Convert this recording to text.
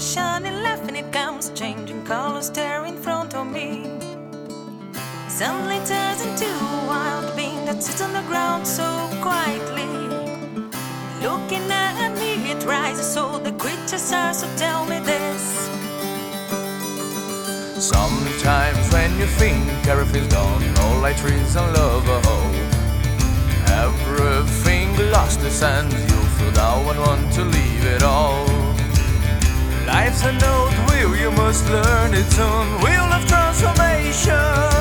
shining, laughing, it comes, changing colors there in front of me. Suddenly turns into a wild being that sits on the ground so quietly. Looking at me, it rises, so the creatures are, so tell me this. Sometimes when you think everything's gone, all light, trees and love are hope, everything lost its sense, you feel down and want to leave it all. Life's a note wheel, you must learn it soon, wheel of transformation.